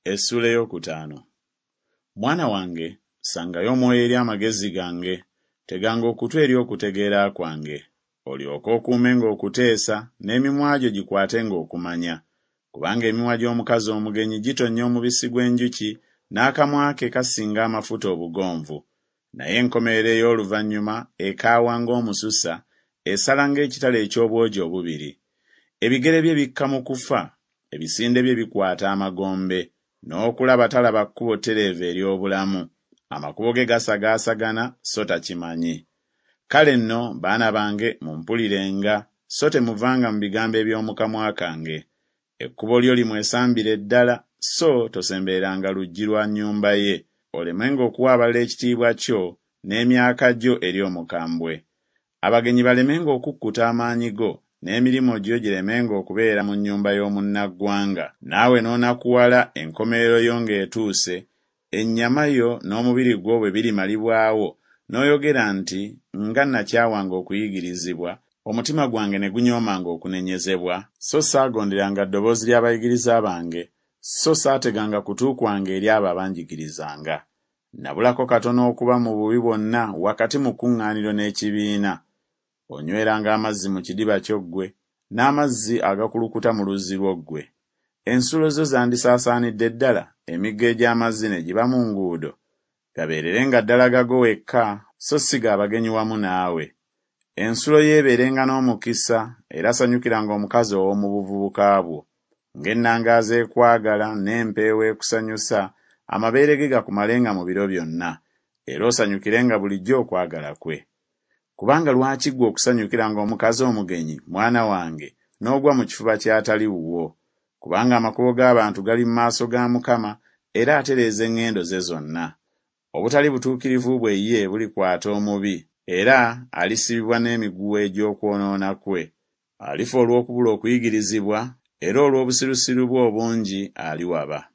Essula ey'okutaano. Mwana wange, sangayo omwoyo eri amagezi gange, teganga okutu eri okutegeera kwange. Olyoke okuumenga okuteesa, n'emimwa gyo gikwatenga okumanya. Kubanga emimwa gy'omukazi omugenyi gitonnya omubisi gw'enjuki, n'akamwa ke kasinga amafuta obugonvu. Naye enkomerero ey'oluvannyuma ekaawa ng'omususa, esala ng'ekitala eky'obwogi obubiri. Ebigere bye bikka mu kufa, ebisinde bye bikwata amagombe, n'okulaba talaba kkubo ttereevu ery'obulamu. Amakubo ge gasagaasagana, so takimanyi. Kale nno, baana bange, mumpulirenga, so temuvanga mu bigambo eby'omu kamwa kange. Ekkubo lyo limwesambire ddala, so tosembereranga luggi lwa nnyumba ye. Olemenga okuwa abalala ekitiibwa kyo n'emyaka gyo eri omukambwe. Abagenyi balemenga okukkuta amaanyi go, n'emirimu gyo giremenga okubeera mu nnyumba y'omunnaggwanga. Naawe n'onakuwala enkomerero yo ng'etuuse, ennyama yo n'omubiri gwo bwe birimalibwawo, n'oyogera nti, nga nakyawanga okuyigirizibwa, omutima gwange ne gunyoomanga okunenyezebwa, so saagonderanga ddoboozi ly'abayigiriza bange, so saateganga kutu kwange eri abo abanjigirizanga. Nabulako katono okuba mu bubi bwonna wakati mu kuŋŋaaniro n'ekibiina. Onyweranga amazzi mu kidiba ky'oggwe, n'amazzi agakulukuta mu luzzi lw'oggwe. Ensulo zo zandisaasaanidde ddala, emigga egy'amazzi ne giba mu nguudo. Gabeererenga ddala gago wekka, so si g'abagenyi wamu naawe. Ensulo yeebeerenga n'omukisa, era sanyukiranga omukazi ow'omu buvubuka bwo. Ng'ennangaazi ekwagala n'empeewo ekusanyusa, amabeere ge gakumalenga mu biro byonna, era osanyukirenga bulijjo okwagala kwe. Kubanga lwaki ggwe okusanyukiranga omukazi omugenyi, mwana wange, n'ogwa mu kifuba ky'atali wuwo? Kubanga amakubo g'abantu gali mu maaso ga Mukama, era atereeza eŋŋendo ze zonna. Obutali butuukirivu bwe ye bulikwata omubi, era alisibibwa n'emiguwa egy'okwonoona kwe. Alifa olw'okubula okuyigirizibwa, era olw'obusirusiru bwe obungi aliwaba.